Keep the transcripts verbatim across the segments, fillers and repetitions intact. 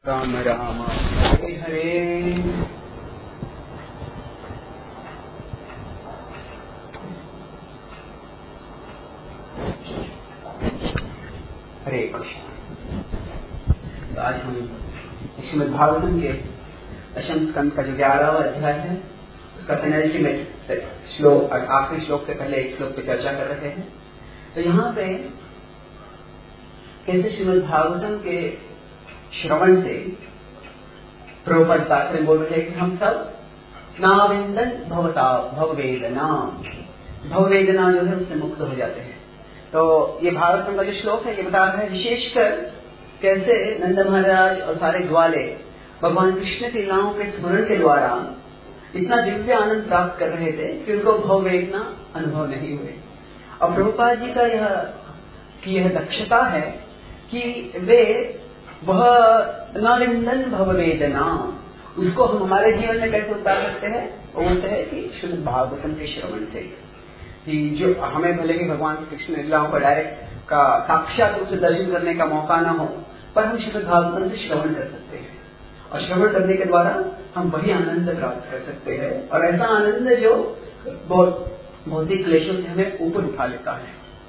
राम राम हरे हरे। हरे कृष्ण। तो आज हम श्रीमद् भागवतम के दशम स्कंद का जो ग्यारहवां अध्याय है उसका पेनल्टीमेट श्लोक और आखिरी श्लोक से पहले एक श्लोक पे चर्चा कर रहे हैं। तो यहाँ पे कैसे श्रीमद् भागवतम के श्रवण से प्रभुपाद तात्पर्य बोल रहे हैं कि हम सब नाविंदन भवता भववेदना भववेदना जो है उससे मुक्त हो जाते हैं। तो ये भागवतम का जो श्लोक है ये बता रहा है विशेषकर कैसे नंद महाराज और सारे ग्वाले भगवान कृष्ण की लीलाओं के स्मरण के द्वारा इतना दिव्य आनंद प्राप्त कर रहे थे कि उनको भववेदना अनुभव नहीं हुए। और प्रभुपाद जी का यह कि यह दक्षता है कि वे वह नाविंदन भववेदना उसको हम हमारे जीवन में कैसे उतार सकते हैं। वो बोलते हैं कि श्रीमद् भागवतम के श्रवण से कि जो हमें भले ही भगवान कृष्ण लीलाओं को डायरेक्ट का साक्षात रूप से दर्शन करने का मौका ना हो पर हम श्रीमद् भागवतम से श्रवण कर सकते हैं और श्रवण करने के द्वारा हम वही आनंद प्राप्त कर सकते हैं और ऐसा आनंद जो बहुत भौतिक क्लेशों से हमें ऊपर उठा लेता है।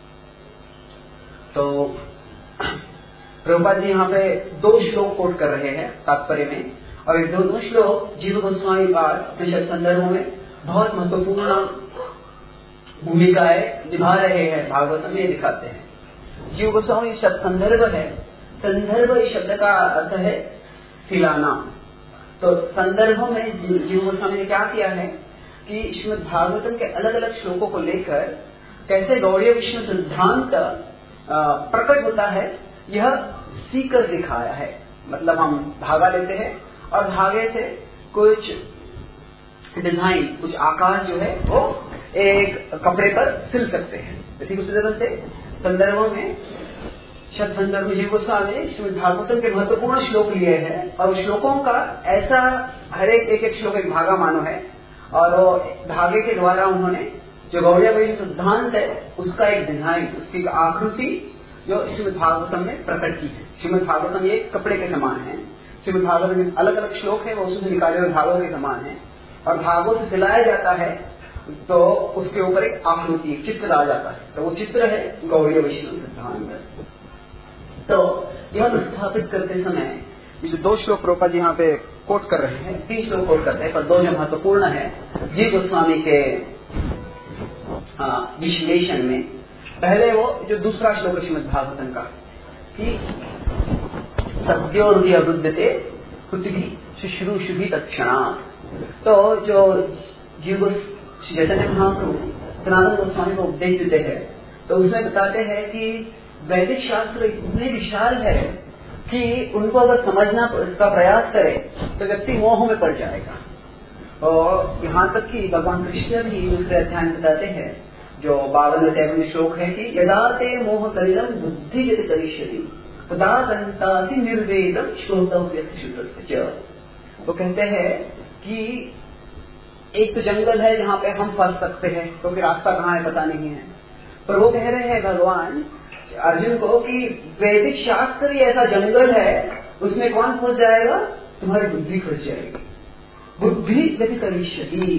तो प्रभुपाद जी यहाँ पे दो श्लोक कोट कर रहे हैं तात्पर्य में और ये दोनों श्लोक जीव गोस्वामी पाद अपने शब्द संदर्भों में बहुत महत्वपूर्ण भूमिकाएं निभा रहे हैं। भागवत में ये दिखाते हैं। जीव गोस्वामी शब्द संदर्भ है। संदर्भ इस शब्द का अर्थ है सिलाना। तो संदर्भों में जीव गोस्वामी ने क्या किया है कि श्रीमद् भागवतम के अलग अलग श्लोकों को लेकर कैसे गौड़ीय विष्णु सिद्धांत प्रकट होता है यह सीकर दिखाया है। मतलब हम धागा लेते हैं और धागे से कुछ डिजाइन कुछ आकार जो है वो एक कपड़े पर सिल सकते हैं। ठीक उसी तरह से संदर्भों में शब्द संदर्भ जीव गोस्वामी ने श्रीमद् भागवतम के महत्वपूर्ण श्लोक लिए हैं और श्लोकों का ऐसा हर एक एक एक श्लोक एक धागा मानो है और वो धागे के द्वारा उन्होंने जो गौड़ीय वैष्णव सिद्धांत है उसका एक डिजाइन उसकी आकृति जो श्रीमद् भागवतम में प्रकट की है। श्रीमद् भागवतम ये कपड़े के समान है। श्रीमद् भागवतम में अलग अलग श्लोक है वो उससे निकाले हुए धागों के समान है और धागों से सिलाया जाता है तो उसके ऊपर एक आकृति एक चित्र आ जाता है। तो वो चित्र है गौड़ीय वैष्णव सिद्धांत। तो यह स्थापित करते समय ये जो दो श्लोक प्रभुपाद जी यहाँ पे कोट कर रहे हैं तीन श्लोक कोट करते हैं पर दो जो महत्वपूर्ण है जीव गोस्वामी के विश्लेषण में पहले वो जो दूसरा श्लोक श्रीमद् भागवतम का कि सद्योरुदि अवरुद्धते पृथ्वी शुश्रूषुभि तत्क्षणात्। तो जो जीव चैतन्य महाप्रभु सनातन गोस्वामी को उपदेश देते हैं तो उसमें बताते हैं कि वैदिक शास्त्र इतने विशाल है कि उनको अगर समझना इसका प्रयास करे तो व्यक्ति मोह में पड़ जाएगा। और यहाँ तक कि भगवान कृष्ण भी दूसरे अध्याय में बताते हैं जो बावन चैतन्य श्लोक है कि यदाते मोह कलिलम बुद्धि यदि करिष्यति तदा दंतासि निर्वेदम श्रोतव्य शुद्धस्य। वो कहते हैं कि एक तो जंगल है जहाँ पे हम फंस सकते हैं क्योंकि तो रास्ता कहाँ है पता नहीं है। पर वो कह रहे हैं भगवान अर्जुन को कि वैदिक शास्त्र ही ऐसा जंगल है उसमें कौन फंस जाएगा तुम्हारी बुद्धि फंस जाएगी। बुद्धि यदि करिष्यति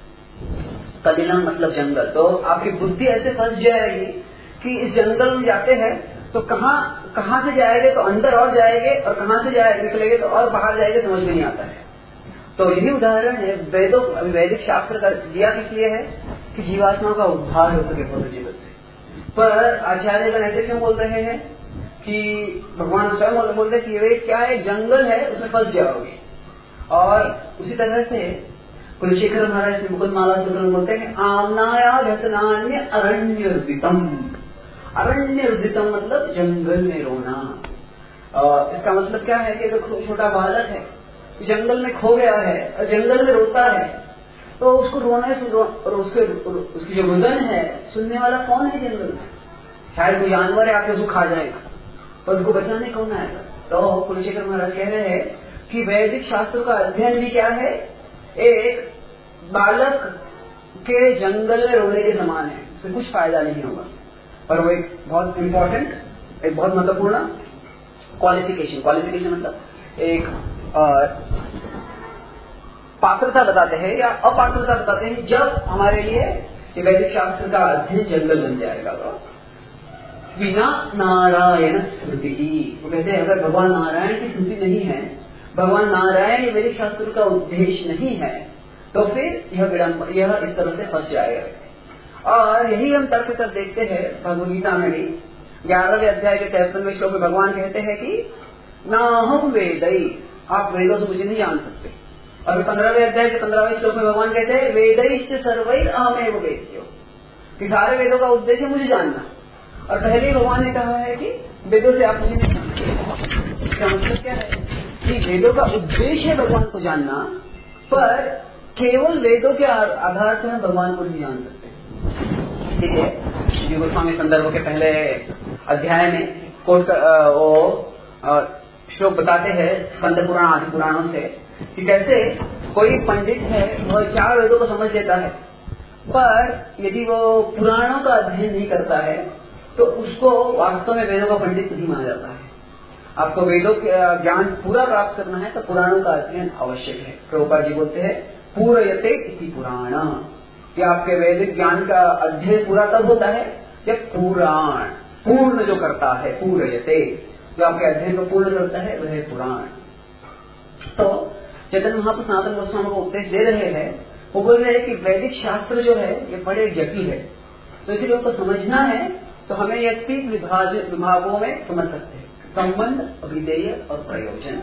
कलिलम मतलब जंगल। तो आपकी बुद्धि ऐसे फंस जाएगी कि इस जंगल में जाते हैं तो कहाँ कहाँ से जाएंगे तो अंदर और जाएंगे और कहाँ से जाएंगे निकलेंगे तो और बाहर जाएंगे समझ में नहीं आता है। तो यही उदाहरण है वेदों वैदिक शास्त्र का दिया किस लिए है कि जीवात्मा का उद्धार हो सके पूरे जीवन से। पर आचार्यगण ऐसे क्यों बोल रहे हैं कि भगवान स्वयं बोल रहे कि ये क्या है जंगल है उसमें फंस जाओगे। और उसी तरह से कुलशेखर महाराज मुकुंद माला सूत्र बोलते हैं आमनाया व्यसनान्य अरण्य रुदितम। अरण्य रुदितम मतलब जंगल में रोना। और इसका मतलब क्या है कि अगर छोटा बालक है जंगल में खो गया है और जंगल में रोता है तो उसको रोने से रो, और उसके उसकी जो रुदन है सुनने वाला कौन है जंगल में। शायद कोई जानवर है आके उसको खा जाएगा पर उसको बचाने कौन आएगा। तो कुलशेखर महाराज कह रहे हैं कि वैदिक शास्त्रों का अध्ययन भी क्या है एक बालक के जंगल में रोने के समान है। उससे कुछ फायदा नहीं होगा पर वो एक बहुत इम्पोर्टेंट एक बहुत महत्वपूर्ण क्वालिफिकेशन क्वालिफिकेशन मतलब एक पात्रता बताते हैं या अपात्रता बताते हैं जब हमारे लिए ये वैदिक शास्त्र का अध्ययन जंगल बन जाएगा। तो बिना नारायण स्मृति, वो कहते हैं अगर भगवान नारायण की स्मृति नहीं है, भगवान नारायण ये वैदिक शास्त्र का उद्देश्य नहीं है, तो फिर यह विडंब यह इस तरह से फंस जाएगा। और यही हम तर्क तक देखते हैं भगवद गीता में भी ग्यारहवें अध्याय के तिहत्तरवें श्लोक में भगवान कहते हैं कि ना हम वेदई, आप वेदों से मुझे नहीं जान सकते। और पंद्रहवें अध्याय के पंद्रहवें श्लोक में भगवान कहते हैं वेदैश्च सर्वैर अहमेव वेद्यो, कि सारे वेदों का उद्देश्य मुझे जानना। और पहले ही भगवान ने कहा है कि वेदों से आप मुझे नहीं जानते। इसका मतलब क्या है कि वेदों का उद्देश्य है भगवान को जानना, पर केवल वेदों के आधार से हम भगवान को नहीं जान सकते। ठीक है, जीव गोस्वामी संदर्भ के पहले अध्याय में कोट वो श्लोक बताते हैं स्कंद पुराण आदि पुराणों से कि कैसे कोई पंडित है वह चार वेदों को समझ लेता है, पर यदि वो पुराणों का अध्ययन नहीं करता है तो उसको वास्तव में वेदों का पंडित नहीं माना जाता है। आपको वेदों के ज्ञान पूरा प्राप्त करना है तो पुराणों का अध्ययन आवश्यक है। प्रभुपाद जी बोलते हैं पूरयते इति पुराण, कि आपके वैदिक ज्ञान का अध्ययन पूरा तब होता है जब पुराण पूर्ण जो करता है, पूरयते जो आपके अध्ययन को पूर्ण करता है वह है पुराण। तो चैतन्य महाप्रभु सनातन गोस्वामी को उपदेश दे रहे हैं, वो बोल रहे हैं कि वैदिक शास्त्र जो है ये बड़े जटिल है, तो इसलिए उनको समझना है तो हमें ये तीन विभागों में समझ सकते हैं, संबंध, अभिधेय और प्रयोजन।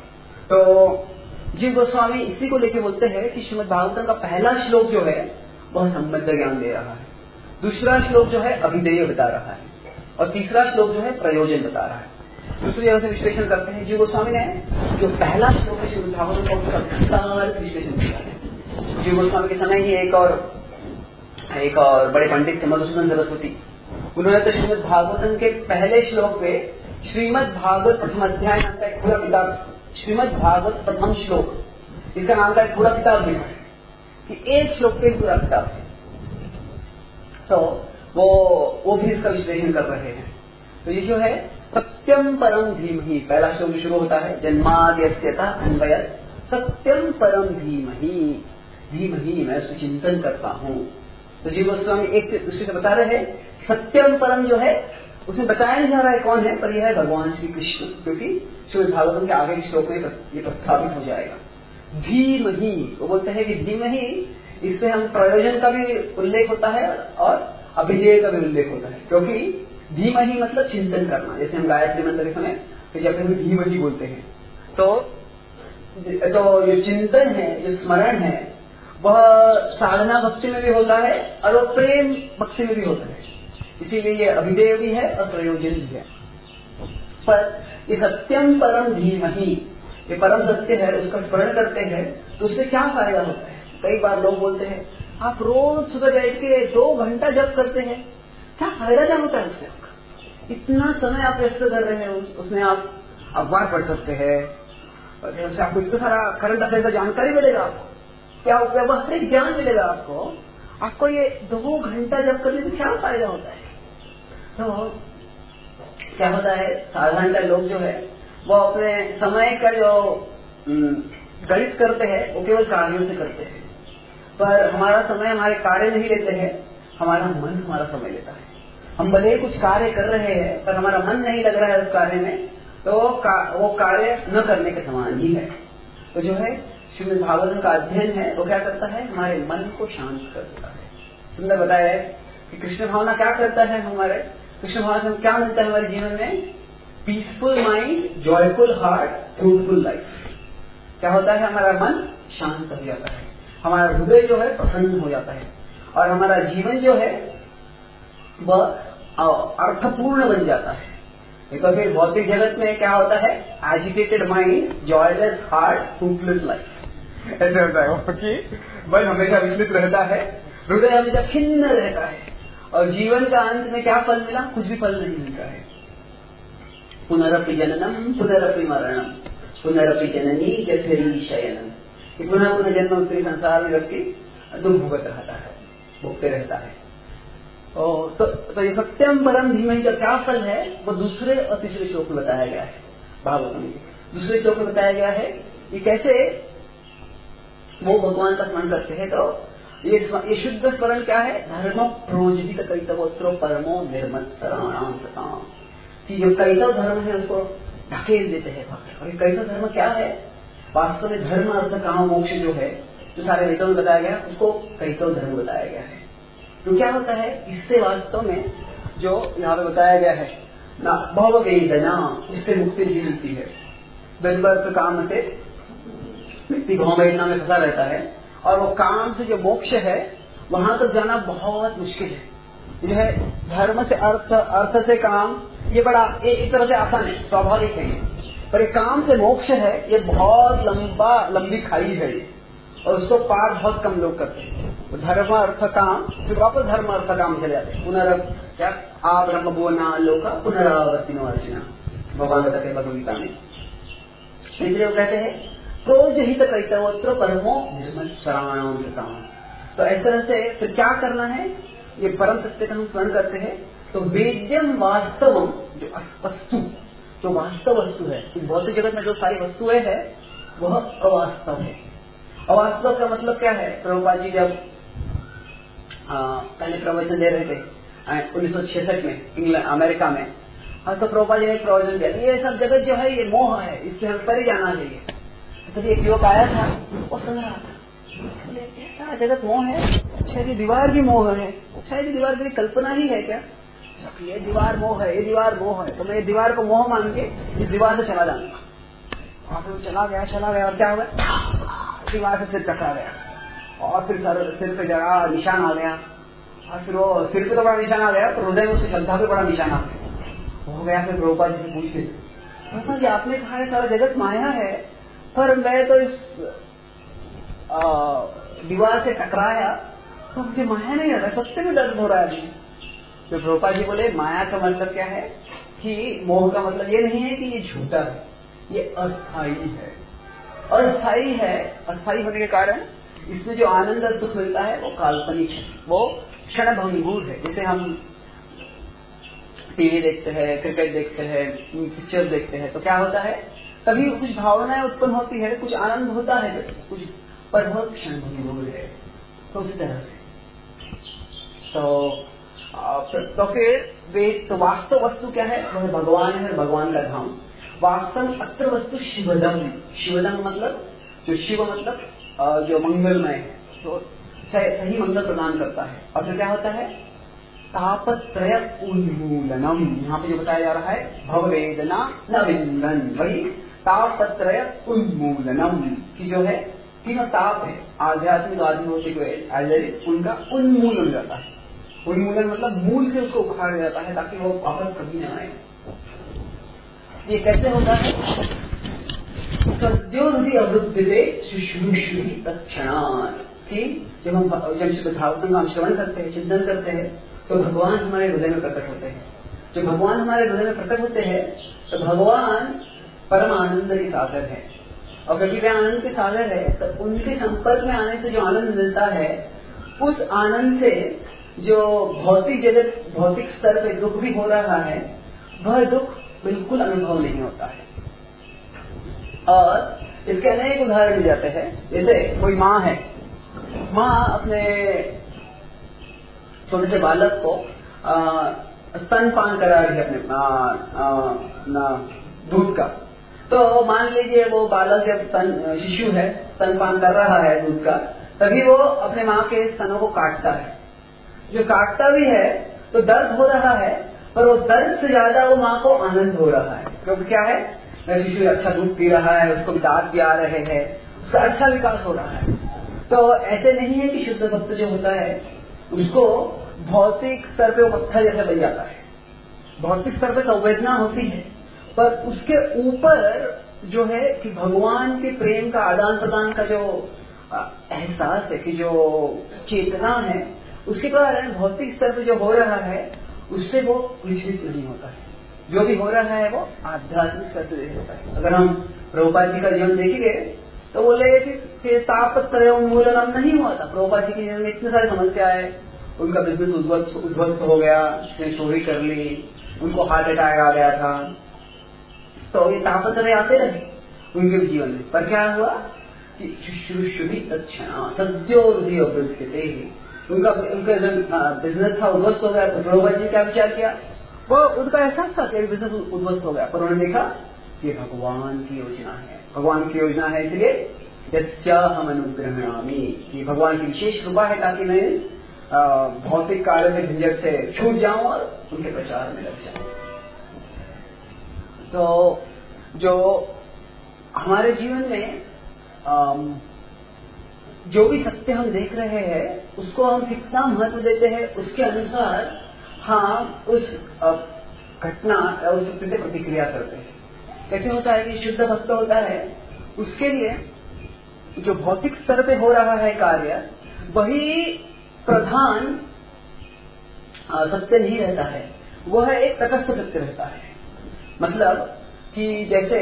तो जीव गोस्वामी इसी को लेके बोलते हैं कि श्रीमद् भागवतम का पहला श्लोक जो है वह संबंध ज्ञान दे रहा है, दूसरा श्लोक जो है अभिधेय बता रहा है, और तीसरा श्लोक जो है प्रयोजन बता रहा है। दूसरी जगह से विश्लेषण करते हैं जीव गोस्वामी ने जो पहला श्लोक है श्रीमद् भागवतम का उसका विस्तार विश्लेषण किया है। जीव गोस्वामी के समय ही एक और एक और बड़े पंडित थे मधुसूदन सरस्वती, उन्होंने तो श्रीमद् भागवतम के पहले श्लोक पे श्रीमद् भागवत प्रथम अध्याय नाम का एक पूरा किताब, श्रीमद् भागवत प्रथम श्लोक इसका नाम का एक पूरा किताब लिखा है कि एक श्लोक पे पूरा किताब है। तो वो वो भी इसका विश्लेषण कर रहे हैं। तो ये जो है सत्यम परम धीमहि, पहला श्लोक शुरू होता है जन्माद्यस्यतः अन्वयत् सत्यम परम धीमहि, धीमहि मैं उसका चिंतन करता हूँ। तो जीव गोस्वामी एक दूसरे से बता रहे हैं सत्यम परम जो है उसमें बताया नहीं जा रहा है कौन है, पर यह है भगवान श्री कृष्ण, क्योंकि श्रीमद् भागवतम के आगे के श्लोक में ये प्रस्तावित हो जाएगा। धीमहि, वो बोलते हैं कि धीमहि, इससे हम प्रयोजन का भी उल्लेख होता है और अभिधेय का भी उल्लेख होता है, क्योंकि धीमहि मतलब चिंतन करना। जैसे हम गायत्री मंत्र के समय तो जब हम धीमहि बोलते हैं तो तो जो चिंतन है, जो स्मरण है, वह साधना भक्ति में भी होता है और वो प्रेम भक्ति में भी होता है, इसीलिए ये अभिधेय भी है और प्रयोजन भी है। पर ये सत्यम परम धीमहि, ये परम सत्य है, उसका स्मरण करते हैं तो उससे क्या फायदा होता है। कई बार लोग बोलते हैं आप रोज सुबह बैठ के दो घंटा जप करते हैं, क्या फायदा क्या होता है उससे? इतना समय आप व्यस्त कर रहे हैं, उसमें आप अखबार पढ़ सकते हैं और उससे आपको इतना सारा करंट अफेयर का जानकारी मिलेगा, आपको क्या व्यवहारिक ज्ञान मिलेगा। आपको आपको ये दो घंटा जप करने से क्या फायदा होता है? तो क्या होता है, साधारणतः लोग जो है वो अपने समय का जो गणित करते हैं वो केवल कार्यों से करते हैं, पर हमारा समय हमारे कार्य नहीं लेते हैं, हमारा मन हमारा समय लेता है। हम भले ही कुछ कार्य कर रहे हैं पर हमारा मन नहीं लग रहा है उस कार्य में, तो वो कार्य न करने के समान ही है। तो जो है श्रीमद् भागवतम का अध्ययन है वो क्या करता है, हमारे मन को शांत करता है। सुंदर बताया है कि कृष्ण भावना क्या करता है, हमारे कृष्ण भावना से क्या मिलता है हमारे जीवन में, peaceful mind, joyful heart, fruitful life. क्या होता है, हमारा मन शांत हो जाता है, हमारा हृदय जो है प्रसन्न हो जाता है और हमारा जीवन जो है वह अर्थपूर्ण बन जाता है। तो फिर भौतिक जगत में क्या होता है, agitated mind, joyless heart, fruitless life, ऐसे होता है कि मन हमेशा विचलित रहता है, हृदय हमेशा खिन्न रहता है और जीवन का अंत में क्या फल मिला, कुछ भी फल नहीं मिलता है। पुनरपि जननम पुनरपि मरणम पुनरपि जननी जठरी शयनम, कि पुनः पुनः जन्म उत्तरी संसार में व्यक्ति दुख भुगत रहता है, भुगते रहता है। ओ, तो, तो ये सत्यम परम धीमहि का क्या फल है वो दूसरे और तीसरे श्लोक में बताया गया है भागवत में। दूसरे श्लोक में बताया गया है कि कैसे वो भगवान का स्मरण करते हैं। तो ये ये शुद्ध स्मरण क्या है? धर्म प्रोजित कैतवोत्रो परमो निर्मत्सराणाम सताम, कि जो कैतव धर्म है उसको ढकेल देते हैं भक्त। और कैतव धर्म क्या है? वास्तव में धर्म अर्थ काम मोक्ष जो है, जो सारे वेदों में बताया गया, उसको कैतव धर्म बताया गया है। तो क्या होता है इससे? वास्तव में जो यहाँ पे बताया गया है ना, भव वेदना, इससे मुक्ति भी मिलती है। धर्म काम से व्यक्ति भव वेदना में फंसा रहता है, और वो काम से जो मोक्ष है वहां तक जाना बहुत मुश्किल है। जो है धर्म से अर्थ, अर्थ से काम, ये बड़ा ये एक तरह से आसान है, स्वाभाविक है ये। पर ये काम से मोक्ष है, ये बहुत लंबा लंबी खाई है ये, और उसको पार बहुत कम लोग करते हैं। तो धर्म अर्थ काम, फिर वापस धर्म अर्थ काम चले जाते हैं। पुनर क्या आ ब्रह्म बोना लोका पुनरावर्तिनो अर्जुना, भगवान बताते हैं भगवद गीता में। इसलिए वो कहते हैं प्रोजहित कैतवोत्र परमो निर्मत्सराणाम सताम। तो इस तरह से फिर क्या करना है? ये परम सत्य का हम स्मरण करते हैं। तो वेद्यम वास्तवम, जो वस्तु, जो वास्तव वस्तु है, इस भौतिक जगत में जो सारी वस्तुएं है वह अवास्तव है। अवास्तव का मतलब क्या है? प्रभुपाद जी जब आ, पहले प्रवचन दे रहे थे उन्नीस सौ छियासठ में इंग्लैंड अमेरिका में, हाँ, तो प्रभुपाद जी ने एक प्रवचन दिया, ये सब जगत जो है ये मोह है, इससे हम पर ही जाना चाहिए। तो एक युवक आया था, वो सुन रहा था, सारा जगत मोह है, शायद ये दीवार भी मोह है, शायद ये दीवार मेरी कल्पना ही है क्या? ये दीवार मोह है, ये दीवार मोह है, तो मैं ये दीवार को मोह मान के इस दीवार से चला जाऊंगा। और फिर चला गया चला गया और क्या हुआ? दीवार से सिर टकरा गया, और फिर सर सिर पे जरा निशान आ गया, और फिर वो सिर पे तो बड़ा निशान आ गया, तो हृदय में उसकी श्रद्धा पे बड़ा निशान आ गया हो गया। फिर प्रभुपाद जी से पूछते, प्रभुपाद जी आपने कहा है सारा जगत माया है, पर मैं तो इस आ, दीवार से टकराया तो मुझे माया नहीं आ रहा, सत्य में दर्द हो रहा है अभी। तो प्रभुपाद जी बोले माया का मतलब क्या है? कि मोह का मतलब ये नहीं है कि ये झूठा है, ये अस्थाई है। अस्थाई है, अस्थाई होने के कारण इसमें जो आनंद और सुख मिलता है वो काल्पनिक है, वो क्षण भंगुर है। जैसे हम टीवी देखते हैं, क्रिकेट देखते हैं, पिक्चर देखते हैं, तो क्या होता है? तभी कुछ भावनाएं उत्पन्न होती है, कुछ आनंद होता है, कुछ पर बहुत क्षण भंगुर है। तो उसी तरह से तो तो फिर वे तो वास्तव वस्तु क्या है? वह भगवान है, भगवान का धाम। वास्तव अत्र वस्तु शिवदम, शिवदम मतलब जो शिव मतलब जो मंगलमय है, तो सही मंगल प्रदान करता है। और फिर क्या होता है? तापत्रय उन्मूलनम, यहाँ पे जो बताया जा रहा है भववेदना न विन्दन, वही तापत्रय उन्मूलनम की जो है तीनों ताप है, आध्यात्मिक आध्यात्मिक उनका उन्मूलन हो जाता है। उन्मूलन मतलब मूल से उसको उखाड़ जाता है ताकि वो वापस कभी न आए। ये कैसे होता है? सद्योधि अवृद्धि शुश्रूषुहि तत्क्षणात्, कि जब हम जब शुद्ध भागवतम का श्रवण करते हैं, चिंतन करते हैं, तो भगवान हमारे हृदय में प्रकट होते हैं। जब भगवान हमारे हृदय में प्रकट होते हैं तो भगवान परम आनंद के सागर है, और क्योंकि वे आनंद के सागर है तो उनके संपर्क में आने से जो आनंद मिलता है, उस आनंद से जो भौतिक जगत भौतिक स्तर पे दुख भी हो रहा है, वह दुख बिल्कुल अनुभव नहीं होता है। और इसके अनेक उदाहरण मिल जाते हैं। जैसे कोई माँ है, माँ अपने छोटे से बालक को स्तनपान करा रही है अपने दूध का। तो मान लीजिए वो बालक जब स्तन शिशु है, स्तनपान कर रहा है दूध का, तभी वो अपने माँ के स्तनों को काटता है। जो काटता भी है तो दर्द हो रहा है, पर वो दर्द से ज्यादा वो माँ को आनंद हो रहा है, क्योंकि क्या है, शिशु अच्छा दूध पी रहा है, उसको दांत भी आ रहे हैं, उसका अच्छा विकास हो रहा है। तो ऐसे नहीं है कि शुद्ध भक्त जो होता है उसको भौतिक स्तर पे वो पत्थर जैसा बन जाता है। भौतिक स्तर पे संवेदना होती है, पर उसके ऊपर जो है कि भगवान के प्रेम का आदान प्रदान का जो एहसास है, कि जो चेतना है, उसके कारण भौतिक स्तर पे जो हो रहा है उससे वो विचलित नहीं होता है। जो भी हो रहा है वो आध्यात्मिक स्तर से होता है। अगर हम प्रभुपाद जी का जीवन देखेंगे तो बोले कि तापत्रय उन्मूलन नहीं हुआ था। प्रभुपाद जी के जीवन में इतनी सारी समस्या है, उनका बिजनेस उद्ध्वस्त हो गया, उसने चोरी कर ली, उनको हार्ट अटैक आ गया था, तो ये तापत्रय आते रहे, उनके जीवन में। पर क्या हुआ कि शुश्रूषुभि तत्क्षणात् सद्यो हृदय अभ्युत्थिते, उनका उनका जो बिजनेस था उद्ध्वस्त हो गया। तो प्रभुपाद जी क्या विचार किया, वो उनका एहसास था कि बिजनेस उद्ध्वस्त हो गया, पर उन्होंने देखा कि भगवान की योजना है, भगवान की योजना है, इसलिए यस्याहम् अनुगृह्णामि, कि भगवान की विशेष कृपा है ताकि मैं भौतिक कार्य में झंझट से छूट जाऊं और उनके प्रचार में लग जाऊं। तो जो हमारे जीवन में जो भी सत्य हम देख रहे हैं उसको हम कितना महत्व देते हैं, उसके अनुसार हम उस घटना उस सत्य से प्रतिक्रिया करते हैं। कैसे होता है कि शुद्ध भक्त होता है, उसके लिए जो भौतिक स्तर पे हो रहा है कार्य वही प्रधान सत्य नहीं रहता है, वह एक तटस्थ सत्य रहता है। मतलब कि जैसे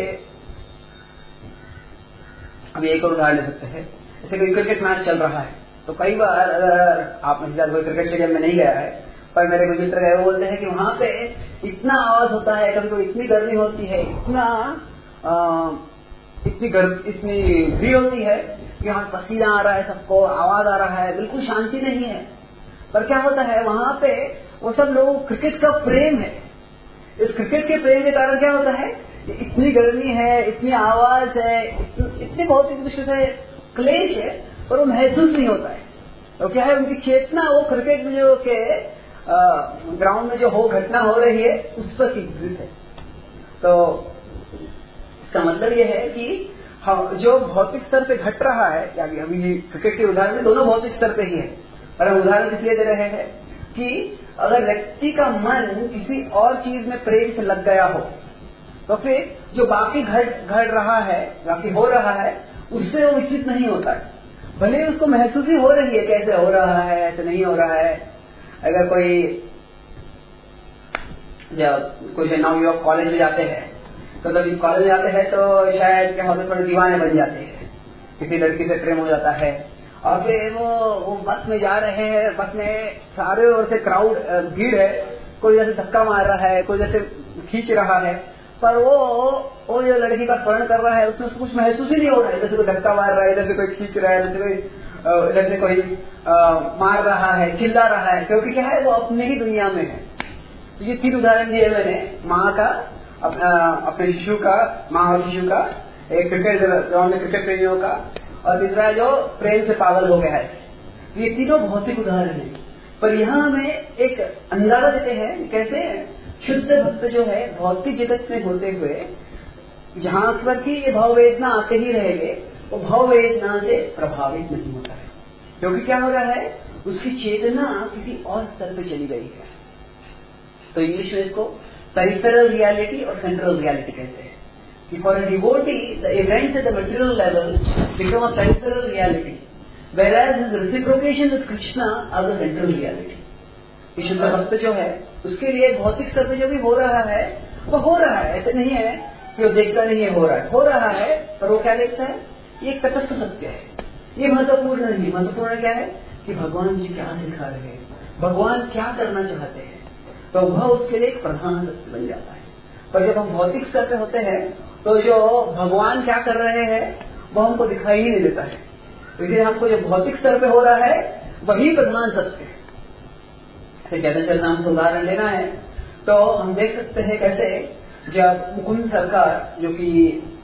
अभी एक और उदाहरण ले सकते हैं, जैसे कोई क्रिकेट मैच चल रहा है, तो कई बार अगर आप कोई क्रिकेट स्टेडियम में नहीं गया है, पर मेरे कोई मित्र गए, वो बोलते हैं कि वहां पे इतना आवाज होता है, कभी कभी इतनी गर्मी होती है, इतना आ, इतनी गर्म इतनी भीड़ होती है कि वहां पसीना आ रहा है, सबको आवाज आ रहा है, बिल्कुल शांति नहीं है। पर क्या होता है वहां पे, वो सब लोग क्रिकेट का प्रेम है, इस क्रिकेट के प्रेम के कारण क्या होता है, इतनी गर्मी है, इतनी आवाज है, इतनी बहुत एक दूसरे से क्लेश है, पर वो महसूस नहीं होता है। तो क्या है, उनकी चेतना वो क्रिकेट में जो के ग्राउंड में जो हो घटना हो रही है उस पर केंद्रित है। तो इसका मतलब यह है कि हाँ, जो भौतिक स्तर पे घट रहा है, या अभी क्रिकेट के उदाहरण में दोनों भौतिक स्तर पे ही है, पर हम उदाहरण इसलिए दे रहे हैं कि अगर व्यक्ति का मन किसी और चीज में प्रेम से लग गया हो, तो फिर जो बाकी घट घट रहा है, बाकी हो रहा है, उससे वो विचलित नहीं होता है। भले उसको महसूस ही हो रही है कैसे हो रहा है, ऐसे नहीं हो रहा है। अगर कोई जब कुछ नवयुवक कॉलेज में जाते हैं, तो जब कॉलेज जाते हैं तो शायद क्या होता है, थोड़े दीवाने बन जाते हैं, किसी लड़की से प्रेम हो जाता है, और फिर वो वो बस में जा रहे हैं, बस में सारे ओर से क्राउड भीड़ है, कोई जैसे धक्का मार रहा है, कोई जैसे खींच रहा है, पर वो वो जो लड़की का स्मरण कर रहा है उसमें उसको कुछ महसूस ही नहीं हो रहा है, जैसे कोई धक्का मार रहा है, जैसे कोई खींच रहा है, जैसे कोई जैसे कोई मार रहा है, चिल्ला रहा है, क्योंकि क्या है, वो अपने ही दुनिया में है। तो ये तीन उदाहरण दिए मैंने, माँ का, अपना अपने शिशु का, माँ और शिशु का, एक क्रिकेट ग्राउंड में क्रिकेट प्रेमियों का, और तीसरा जो प्रेम से पागल हो गया है। ये तीनों भौतिक उदाहरण है, पर यहाँ हमें एक अंदाजा देते हैं कैसे शुद्ध भक्त जो है भौतिक जगत में होते हुए जहाँ पर की ये भाव वेदना आते ही रहेंगे, वो भाव वेदना से प्रभावित नहीं होता है, क्योंकि क्या हो रहा है, उसकी चेतना किसी और स्तर पे चली गई है। तो इंग्लिश में इसको पेरिफेरल रियलिटी और सेंट्रल रियलिटी कहते हैं कि for a devotee the events at the material level become a peripheral reality, whereas his reciprocation with Krishna are the central reality। शुद्ध भक्त जो है उसके लिए भौतिक स्तर पे जो भी हो रहा है वो हो रहा है, ऐसे नहीं है कि वो देखता नहीं है, हो रहा है हो रहा है पर वो क्या देखता है, ये एक तटस्थ सत्य है, ये महत्वपूर्ण नहीं। महत्वपूर्ण क्या है कि भगवान जी क्या सिखा रहे हैं, भगवान क्या करना चाहते हैं, तो वह उसके लिए एक प्रधान सत्य बन जाता है। पर जब हम भौतिक स्तर पे होते हैं तो जो भगवान क्या कर रहे हैं वो हमको दिखाई ही नहीं देता है, इसलिए हमको जो भौतिक स्तर पे हो रहा है वही प्रधान सत्य है। ज्यादा नाम से उदाहरण लेना है तो हम देख सकते हैं कैसे जब मुकुंद सरकार जो कि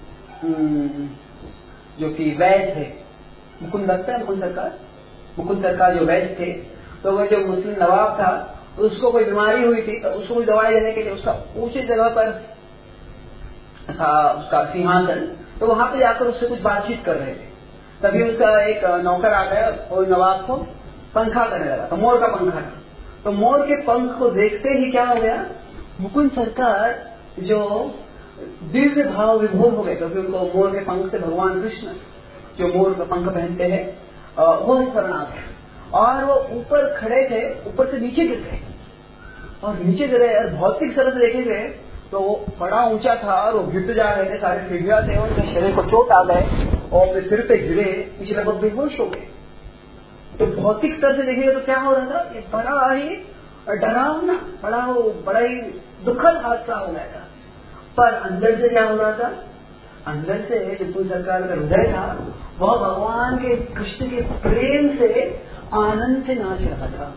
जो कि वैद्य थे, मुकुंद लगता है मुकुंद सरकार मुकुंद सरकार जो वैद्य थे, तो वह जो मुस्लिम नवाब था उसको कोई बीमारी हुई थी, तो उसको कोई दवाई देने के लिए उसका ऊंची जगह पर था उसका सिंहासन, तो वहां पे जाकर उससे कुछ बातचीत कर रहे थे। तभी उसका एक नौकर आ गया और नवाब को पंखा करने लगा, तो मोर का पंखा था। तो मोर के पंख को देखते ही क्या हो गया, मुकुंद सरकार जो दिव्य भाव विभोर हो गए, क्योंकि उनको मोर के पंख से भगवान कृष्ण जो मोर का पंख पहनते हैं वो स्मरण आ गया, और वो ऊपर खड़े थे, ऊपर से नीचे गिर गए, और नीचे गिरे और भौतिक तरह से देखे गए तो वो बड़ा ऊंचा था और वो गिरते जा रहे थे, सारे सीढ़ियां थे, उनके शरीर को चोट आ गए और अपने सिर पे गिरे, पीछे लगभग बेहोश हो गए। तो भौतिक स्तर से देखेंगे तो क्या हो रहा था, ये बड़ा ही डरावना, बड़ा बड़ा ही दुखद हादसा हो गया था। पर अंदर से क्या हो रहा था, अंदर से टिप्पू सरकार का हृदय था वह भगवान के कृष्ण के प्रेम से आनंद से नाच रहा था।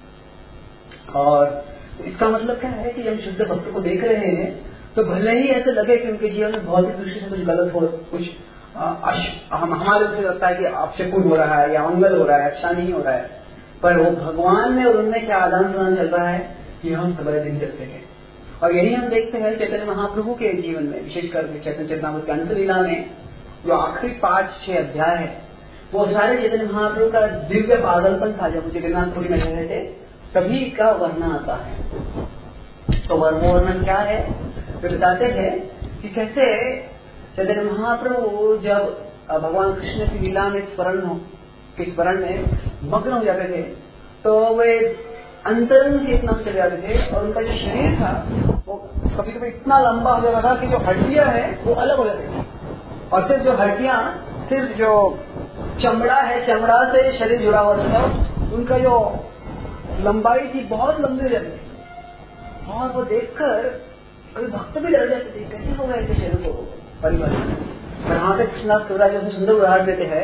और इसका मतलब क्या है कि हम शुद्ध भक्त को देख रहे हैं तो भले ही ऐसे लगे कि उनके जीवन में भौतिक दृष्टि से कुछ गलत हो, कुछ हम हमारे से लगता है कि अपशकुन हो रहा है या मंगल हो रहा है, अच्छा नहीं हो रहा है, पर वो भगवान में और उनमें क्या आदान प्रदान चल रहा है कि हम सबरे दिन चलते हैं। और यही हम देखते हैं चैतन्य महाप्रभु के जीवन में, विशेषकर चैतन्य चरितामृत के अंत लीला में जो आखिरी पांच छह अध्याय है वो सारे चैतन्य महाप्रभु का दिव्य पागलपन था। जब जगन्नाथपुरी में रहे थे तभी का वर्णन आता है। तो वर्णन क्या है तो बताते हैं कि कैसे चैतन्य महाप्रभु जब भगवान कृष्ण की लीला में स्मरण हो के स्मरण में मग्न हो जाते थे तो वे अंतरंग चेतना में चले जाते थे और उनका जो शरीर था वो कभी कभी इतना लंबा हो जाता था कि जो हड्डियां हैं वो अलग हो जाती थी और सिर्फ जो हड्डियां सिर्फ जो चमड़ा है चमड़ा से शरीर जुड़ा हुआ था उनका जो लंबाई थी बहुत लंबी हो जाती थी। और वो देखकर कभी भक्त भी डर जाते थे कैसे होगा इनके शरीर को परिवर्तन। यहाँ पे कृष्णदास कविराज जो सुंदर उदाहरण देते हैं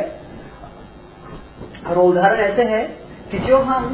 और उदाहरण ऐसे है कि जो हम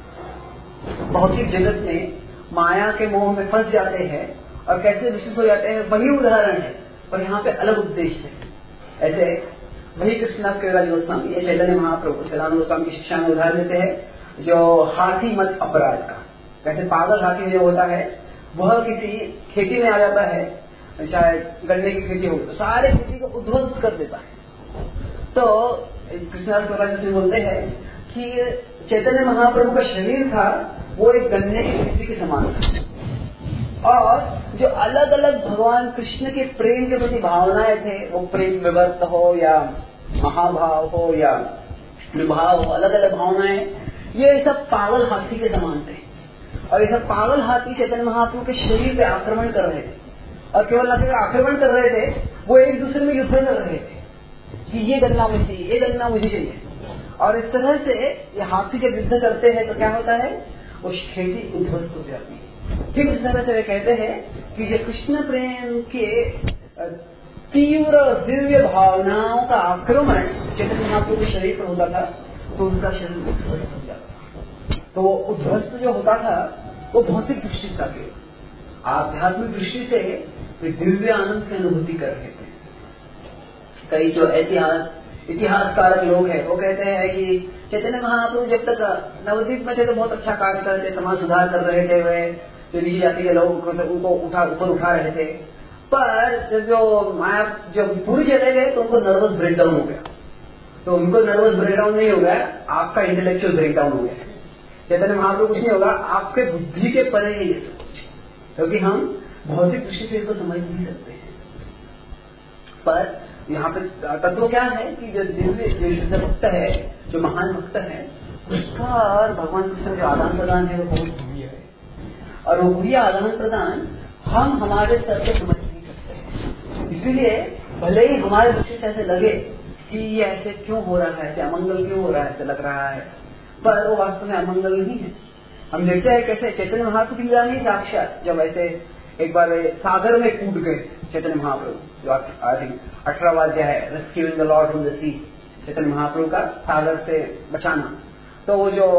भौतिक जगत में माया के मोह में फंस जाते हैं और कैसे विचलित हो जाते हैं वही उदाहरण है पर यहाँ पे अलग उद्देश्य है। ऐसे वही कृष्णदास कविराज गोस्वामी ये चैतन्य महाप्रभु सदानंद गोस्वामी की शिक्षा में उदाहरण देते हैं जो हाथी मत अपराध का। कैसे पागल हाथी जो होता है वह किसी खेती में आ जाता है, शायद गन्ने की खेती हो तो सारे खेती को उध्वस्त कर देता है। तो कृष्णदास कविराज जी बोलते हैं कि चैतन्य महाप्रभु का शरीर था वो एक गन्ने की खेती के समान था और जो अलग अलग भगवान कृष्ण के प्रेम के प्रति भावनाएं थे वो प्रेम विवर्त हो या महाभाव हो या विभाव हो, अलग अलग भावनाएं ये सब पागल हाथी के समान थे और ये सब पागल हाथी चैतन्य महाप्रभु के शरीर पे आक्रमण कर रहे थे और केवल न केवल आक्रमण कर रहे थे वो एक दूसरे में युद्ध कर रहे थे कि ये गन्ना मुझे चाहिए ये गन्ना मुझे चाहिए। और इस तरह से ये हाथी जब युद्ध करते हैं तो क्या होता है वो खेती उध्वस्त हो जाती है। ठीक इस तरह से वे कहते हैं कि जो कृष्ण प्रेम के तीव्र दिव्य भावनाओं का आक्रमण चैतन्य महाप्रभु के शरीर पर होता था तो उनका शरीर उध्वस्त हो जाता था। तो वो उध्वस्त जो होता था वो भौतिक दृष्टि से आगे आध्यात्मिक दृष्टि से वे दिव्य आनंद की अनुभूति कर रहे थे। कई जो इतिहास इतिहासकारक लोग हैं वो कहते हैं कि चैतन्य महाप्रभु जब तक नवद्वीप में थे तो बहुत अच्छा कार्य कर रहे थे, समाज सुधार कर रहे थे, वे जो नीचे जाति के लोग उनको उठा ऊपर उठा रहे थे। पर जब जो माया जब पूरी चले गए तो उनको नर्वस ब्रेकडाउन हो गया। तो उनको नर्वस ब्रेकडाउन नहीं हो गया, आपका इंटेलेक्चुअल ब्रेकडाउन हो गया। चैतन्य महाप्रभु कुछ नहीं होगा, आपके बुद्धि के परे ही ये सब कुछ, क्योंकि हम भौतिक दृष्टि से इसको समझ नहीं सकते हैं। पर यहाँ पे तत्व क्या है कि जो दिव्य जो शुद्ध भक्त है, जो महान भक्त है, उसका और भगवान कृष्ण जो आदान प्रदान है वो बहुत भूमि है और वो भूमि आदान प्रदान हम हमारे स्तर से समझ नहीं सकते। इसीलिए भले ही हमारे दृष्टि से ऐसे लगे कि ये ऐसे क्यों हो रहा है, ऐसे अमंगल क्यों हो रहा है, ऐसे लग रहा है, पर वो वास्तव में अमंगल नहीं है। हम देखते हैं कैसे चैतन्य महाप्रभु की लीला नहीं साक्षात जब ऐसे एक बार सागर में कूद गए चैतन्य महाप्रभु, जो आई थिंक अठारहवां अध्याय है, rescuing the lord from the sea, Chaitanya Mahaprabhu का सागर से बचाना। तो वो जो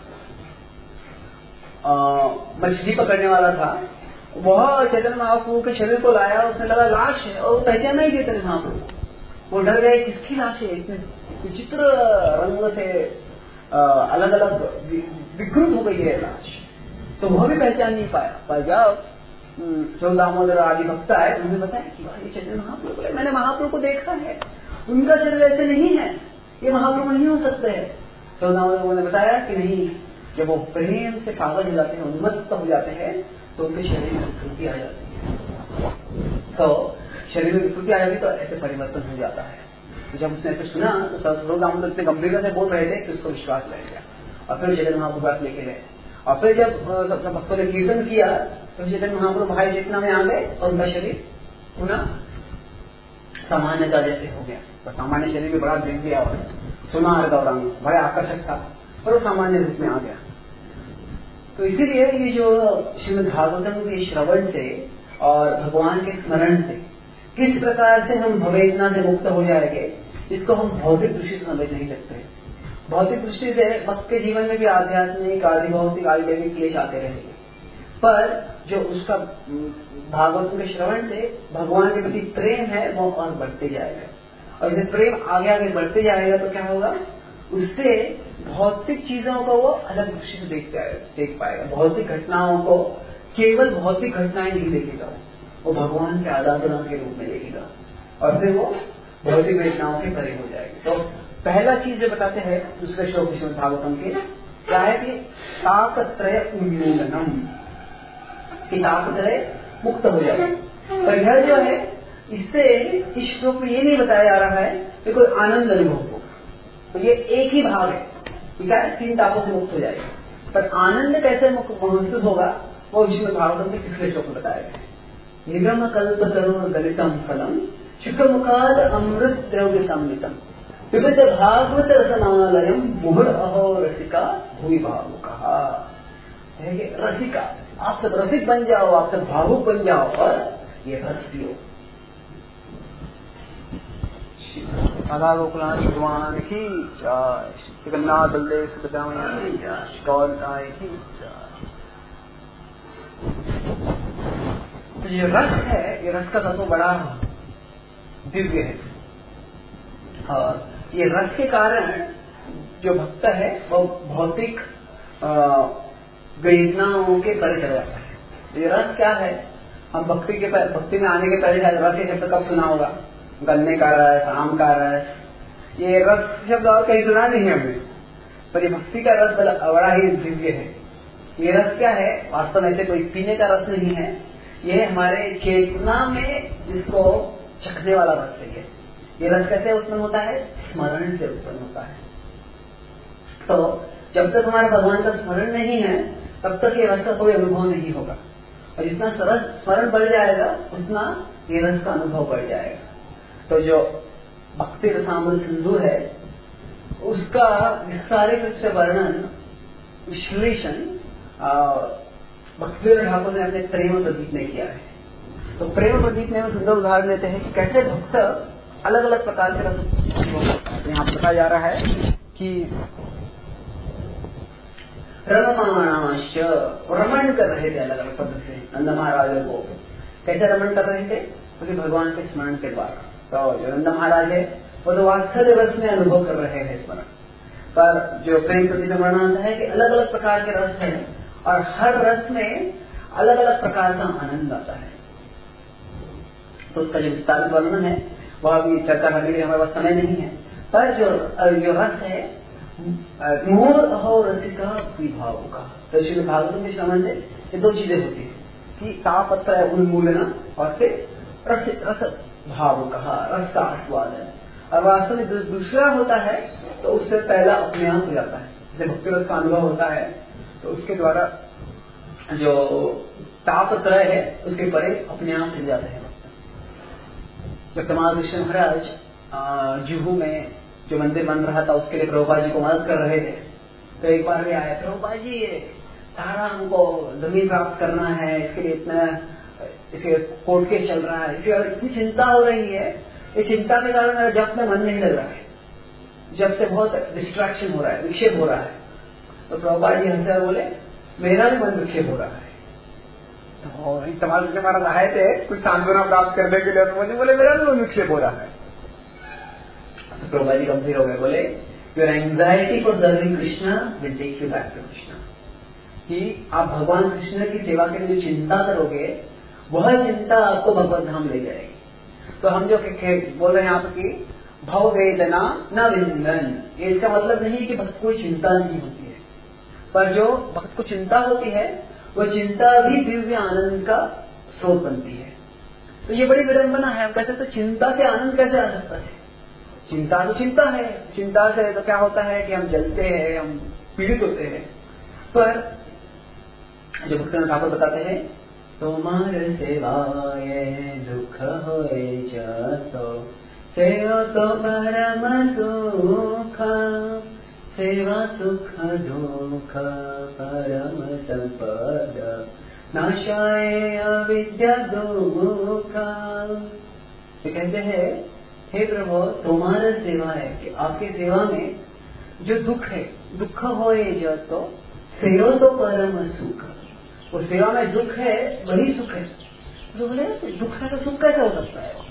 मछली पकड़ने वाला था वह चैतन्य महाप्रभु के शरीर को लाया, उसने लगा लाश है और वो पहचाना ही चैतन्य महाप्रभु। वो डर गए किसकी लाश है, इतने विचित्र रंग से अलग अलग विकृत हो गई है लाश, तो वह भी पहचान नहीं पाया। पर जब दामोदर आदि भक्त आए उन्होंने बताया कि भाई चैतन्य महाप्रभु है, मैंने महाप्रभु को देखा है, उनका शरीर ऐसे नहीं है, ये महाप्रभु नहीं हो सकते हैं। दामोदर ने बताया कि नहीं, जब वो प्रेम से पागल हो जाते हैं, उन्मत्त हो जाते हैं, तो उनके शरीर में विकृति आ जाती है। तो शरीर में विकृति आ जाती तो ऐसे परिवर्तन हो जाता है। तो जब उसने ऐसे सुना तो सब दामोदर इतने गंभीरता से बोल रहे थे कि उसको विश्वास लग गया और फिर चैतन्य महाप्रभु बात लेके गए। और फिर जब सब भक्तों ने कीर्तन किया तो चैतन्य महाप्रभु भाई चेतना में आ गए और उनका शरीर पुनः सामान्यता जैसे हो गया। तो सामान्य शरीर में बड़ा देख गया और सुनार गौरांग बड़ा आकर्षक था, पर वो सामान्य रूप में आ गया। तो इसीलिए ये जो श्रीमद् भागवतम के श्रवण से और भगवान के स्मरण से किस प्रकार से हम भवेदना से मुक्त हो जाएंगे, इसको हम भौतिक दृष्टि से समझ नहीं सकते। भौतिक दृष्टि से भक्त के जीवन में भी आध्यात्मिक आदि भौतिक आध्यात्मिक क्लेश आते रहेंगे, पर जो उसका भागवत के श्रवण से भगवान के प्रति प्रेम है वो और बढ़ते जाएगा, और जब प्रेम आगे आगे बढ़ते जाएगा तो क्या होगा, उससे भौतिक चीजों को वो अलग दृष्टि से देख देख पाएगा। भौतिक घटनाओं को केवल भौतिक घटनाएं नहीं देखेगा, वो भगवान के आराधना के रूप में देखेगा, और फिर वो भौतिक घटनाओं के परे हो जाएगी। तो पहला चीज जो बताते हैं दूसरे श्लोक श्रीमद् भागवतम के, क्या है कि तापत्रय उन्मूलनम, कि तापत्रय मुक्त हो जाए। पर यह जो है, इससे इस श्लोक में ये नहीं बताया जा रहा है कि कोई आनंद अनुभव हो, तो ये एक ही भाग है, क्या है, तीन तापों से मुक्त हो जाएगा। पर आनंद कैसे महसूस होगा वो श्रीमद् भागवतम के पिछले श्लोक में बताया गया। निगम कल्पतरु गलितम फलम शुक्रमुखाद अमृत द्रव्य सम्मितम विविध भागवत रसनालयम मुहुर अहो रसिका भूमि भावुका। रसिका, आप सब रसिक बन जाओ, आप सब भावुक बन जाओ और ये रस पियो। राधा गोकुलान भगवान की जय, जगन्नाथ बलदेव सुभद्रा की जय, गौरताय की जय। तो ये रस है, ये रस का तत्व बड़ा दिव्य है, और ये रस के कारण जो भक्त है वो भौतिक वेदनाओं के परे चला जाता है। ये रस क्या है, हम भक्ति के भक्ति में आने के पहले रस के शब्द कब सुना होगा, गन्ने का रस, आम का रस, ये रस शब्द और कहीं सुना नहीं है हमने, पर ये भक्ति का रस बड़ा ही दिव्य है। ये रस क्या है, वास्तव में से कोई पीने का रस नहीं है, ये हमारे चेतना में जिसको चखने वाला रस है। ये रस कैसे उत्पन्न होता है, स्मरण से उत्पन्न होता है। तो जब तक हमारे भगवान का स्मरण नहीं है तब तक ये रस का कोई अनुभव नहीं होगा, और जितना सरस स्मरण बढ़ जाएगा उतना ये रस का अनुभव बढ़ जाएगा। तो जो भक्ति रसामृत सिंधु है उसका विस्तारित रूप से वर्णन, विश्लेषण भक्ति ठाकुर ने अपने प्रेम प्रदीप में किया है। तो प्रेम प्रदीप में वो सुंदर उदाहरण देते हैं कि कैसे भक्त अलग अलग प्रकार के रस, यहाँ बताया जा रहा है कि रममाणाश्च, रमण कर रहे थे अलग अलग पद्धति से नंद महाराज को। कैसे रमण कर रहे थे, क्योंकि तो भगवान के स्मरण के द्वारा। तो जो नंद महाराज है वो तो वात्सल्य रस में अनुभव कर रहे हैं स्मरण, पर जो प्रेम प्रदीप में वर्णन आता है कि अलग अलग प्रकार के रस है, और हर रस में अलग अलग प्रकार का आनंद आता है। तो उसका जो विस्तारित वर्णन है वह अभी चर्चा करने के लिए हमारे पास समय नहीं है, पर जो जो रस है मोर अहो रसिका विभाव का, तो श्री भागवत के श्रवण से ये दो चीजें होती है कि तापत्र उन्मूलना और फिर रस रस भाव कहा, रस का आस्वादन। और वास्तव में दूसरा होता है तो उससे पहला अपने आप हो जाता है। जब भक्ति रस का अनुभव होता है तो उसके द्वारा जो तापत्रय है उसके परे अपने आप चल जाते हैं। जब तमाल कृष्ण महाराज जुहू में जो मंदिर बन रहा था उसके लिए प्रभुपाद जी को मदद कर रहे थे, तो एक बार वे आए, प्रभुपाद जी ये सारा हमको जमीन प्राप्त करना है, इसके लिए इतना इसे कोर्ट केस चल रहा है, इसके इतनी चिंता हो रही है, ये चिंता के कारण मेरा जब में मन नहीं लग रहा है, जब से बहुत डिस्ट्रैक्शन हो रहा है, विक्षेप हो रहा है। तो प्रभुपाद जी हंसते बोले मेरा भी मन विक्षेप हो रहा है। तो तमाल कृष्ण महाराज आए थे कुछ सांत्वना प्राप्त करने के लिए, तो मुझे बोले मेरा भी मन विक्षेप हो रहा है। प्रभुपाद जी गंभीर हो गए, बोले your anxiety for serving Krishna will take you back to Krishna, कि आप भगवान कृष्ण की सेवा के लिए जो चिंता करोगे वह चिंता आपको भगवत धाम ले जाएगी। तो हम जो बोल रहे हैं आपकी भव वेदना न विंदन, ये इसका मतलब नहीं कि भक्त को चिंता नहीं होती है, पर जो भक्त को चिंता होती है वो चिंता भी दिव्य आनंद का स्रोत बनती है। तो ये बड़ी विडंबना है, हम कहते तो चिंता से आनंद कैसे आ सकता है। चिंता तो चिंता है, चिंता से तो क्या होता है कि हम जलते हैं, हम पीड़ित होते हैं। पर जो भक्तन ठाकुर बताते हैं तुम्हार सेवाए दुख होए जसो सेवा तो परम सुख, सेवा सुख दुख परम संपद नाशाए अविद्या दुख। तो कहते हैं हे प्रभु तुम्हारा सेवा है कि आपके सेवा में जो दुख है, दुख हो जो तो सेवा तो परम सुख, वो सेवा में दुख है वही सुख है। तो बोले दुख है तो सुख कैसे हो सकता है?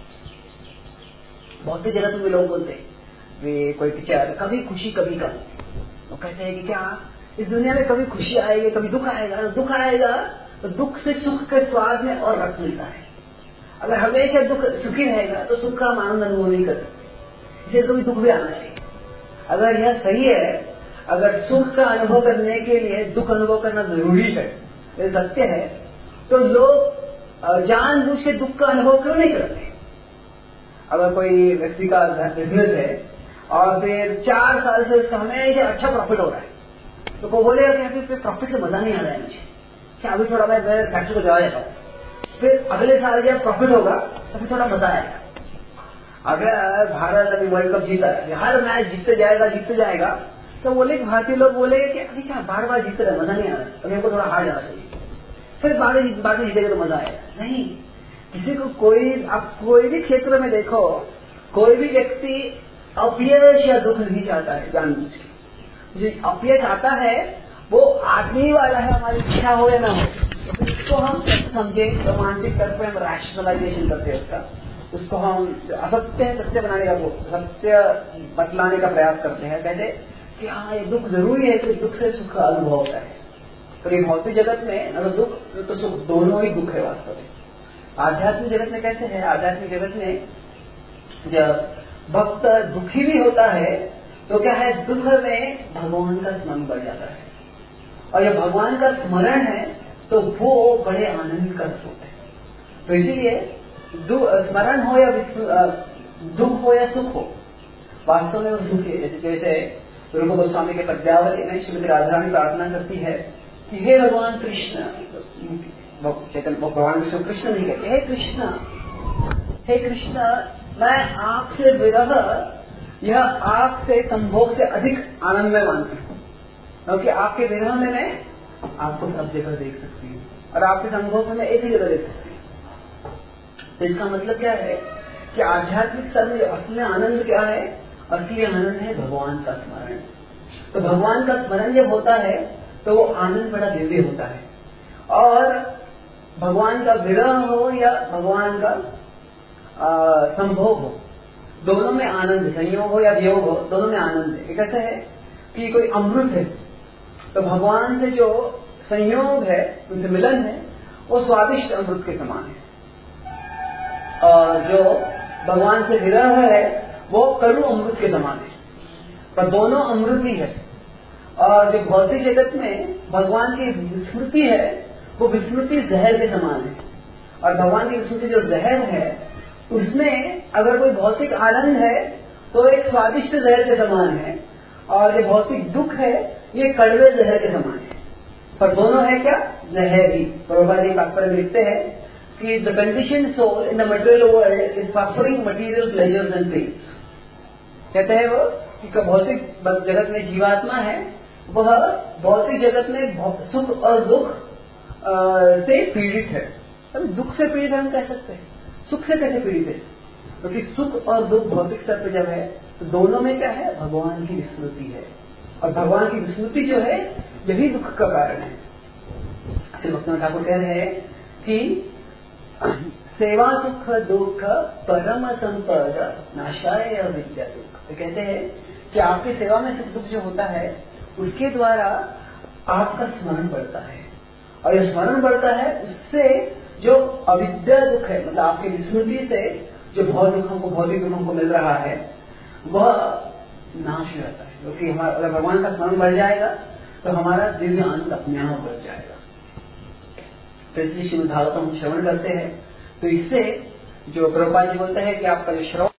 बहुत सी जगह में लोग बोलते हैं वे कोई पिक्चर कभी खुशी कभी गम, वो कहते हैं कि क्या इस दुनिया में कभी खुशी आएगी कभी दुख आएगा, दुख आएगा तो दुख से सुख के स्वाद में और रस मिलता है। अगर हमेशा दुख सुखी रहेगा तो सुख का हम आनंद अनुभव नहीं कर सकते, इसलिए कभी दुख भी आना चाहिए। अगर यह सही है, अगर सुख का अनुभव करने के लिए दुख अनुभव करना जरूरी है, ये सत्य है, तो लोग जानबूझ के दुख का अनुभव क्यों नहीं करते? अगर कोई व्यक्ति का बिजनेस है और फिर चार साल से उसका हमेशा अच्छा प्रॉफिट हो रहा है, तो वो बोलेगा कि अभी प्रॉफिट से मजा नहीं आ रहा है मुझे, क्या अभी थोड़ा मैं फैक्ट्री को जवा देता हूँ, फिर अगले साल जब प्रॉफिट होगा तो फिर थोड़ा मजा आएगा। अगर भारत अभी वर्ल्ड कप जीता है, हर मैच जीतते जाएगा जीतते जाएगा, तो बोले भारतीय लोग बोलेंगे कि अभी क्या बार बार जीतते रहे, मजा नहीं आ रहा है, तो मेरे को थोड़ा हार जाना चाहिए, फिर बाद में बाद में जीतेगा तो मजा आएगा। नहीं, किसी को कोई आप कोई भी क्षेत्र में देखो, कोई भी व्यक्ति अपयश या दुख नहीं चाहता है जानबूझ के। जो अपयश आता है वो आदमी वाला है, हमारी इच्छा हो या ना हो, तो इसको हम समझे तो मानसिक स्तर पर हम रैशनलाइजेशन करते हैं उसका, उसको हम असत्य है सत्य बनाने का, सत्य बतलाने का प्रयास करते हैं, कहते कि हाँ ये दुख जरूरी है कि दुख से सुख का अनुभव होता है। तो ये भौतिक जगत में अगर दुख तो सुख दोनों ही दुख है वास्तव में। आध्यात्मिक जगत में कैसे है? आध्यात्मिक जगत में जब भक्त दुखी भी होता है तो क्या है, दुख में भगवान का स्मरण बढ़ जाता है, और जब भगवान का स्मरण है तो वो बड़े आनंद का स्रोत है। तो इसीलिए स्मरण हो या दुख हो या सुख हो, वास्तव में वो सुख है। जैसे रूप गोस्वामी के पद्यावली में श्रीमती राधा रानी प्रार्थना करती है कि हे भगवान कृष्ण, चेतन भगवान विष्णु कृष्ण नहीं कहते, हे कृष्ण, हे कृष्ण, मैं आपसे विरह यह आपसे संभोग से अधिक आनंद में मानती हूँ, क्योंकि आपके विरह में मैं आपको सब जगह देख सकती हूँ और आपके संभोग में मैं एक ही जगह देख सकती हूँ। तो इसका मतलब क्या है कि आध्यात्मिक स्तर में असली आनंद क्या है? असली आनंद है भगवान का स्मरण। तो भगवान का स्मरण जब होता है तो वो आनंद बड़ा दिव्य होता है, और भगवान का विरह हो या भगवान का संभोग हो, दोनों में आनंद, संयोग हो या वियोग हो, दोनों में आनंद है। कैसे है कि कोई अमृत है तो भगवान से जो संयोग है, उनसे मिलन है, वो स्वादिष्ट अमृत के समान है, और जो भगवान से विरह है वो कड़ू अमृत के समान है, पर दोनों अमृत ही है। और जो भौतिक जगत में भगवान की विस्मृति है वो विस्मृति जहर के समान है, और भगवान की विस्मृति जो जहर है उसमें अगर कोई भौतिक आनंद है तो एक स्वादिष्ट जहर के समान है, और जो भौतिक दुख है ये कड़वे जहर के समान है, पर दोनों है क्या? जहर ही। प्रभुपाद जी तात्पर्य लिखते हैं कि the condition soul in the material world is suffering material pleasures and pains. कहते हैं वो कि भौतिक जगत में जीवात्मा है, वह भौतिक जगत में सुख और दुख से पीड़ित है। तो दुख से पीड़ित हम कह सकते हैं, सुख से कैसे पीड़ित है? क्योंकि तो सुख और दुख भौतिक स्तर पर जब है तो दोनों में क्या है? भगवान की विस्मृति है, और भगवान की विस्मृति जो है यही दुख का कारण है। श्री भक्तिनाथ ठाकुर कह रहे हैं कि सेवा सुख दुख परम संपद नाशाय विद्या दुख। तो कहते हैं कि आपकी सेवा में सुख दुख जो होता है उसके द्वारा आपका स्मरण बढ़ता है, और ये स्मरण बढ़ता है उससे जो अविद्या दुख है, मतलब आपकी विस्मृति से जो भौतिक दुखों को भौतिक दुखों को मिल रहा है वह नाश हो जाता है। क्योंकि हमारा अगर भगवान का स्मरण बढ़ जाएगा तो हमारा दिव्य आनंद अपने आप बढ़ जाएगा। तो इसलिए श्रीमद् भागवतम हम श्रवण करते हैं, तो इससे जो प्रभुपाद जी बोलते हैं कि आपका जो श्रवण